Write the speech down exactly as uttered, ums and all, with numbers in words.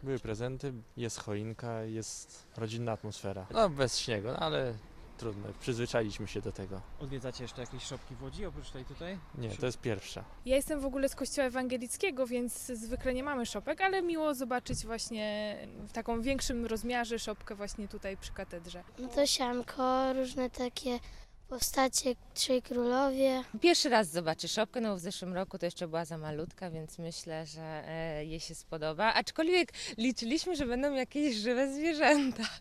Były prezenty, jest choinka, jest rodzinna atmosfera. No bez śniegu, no, ale trudno, przyzwyczailiśmy się do tego. Odwiedzacie jeszcze jakieś szopki w Łodzi, oprócz tej tutaj? Nie, to jest pierwsza. Ja jestem w ogóle z kościoła ewangelickiego, więc zwykle nie mamy szopek, ale miło zobaczyć właśnie w takim większym rozmiarze szopkę właśnie tutaj przy katedrze. No to sianko, różne takie postacie, trzej królowie. Pierwszy raz zobaczy szopkę, no w zeszłym roku to jeszcze była za malutka, więc myślę, że e, jej się spodoba. Aczkolwiek liczyliśmy, że będą jakieś żywe zwierzęta.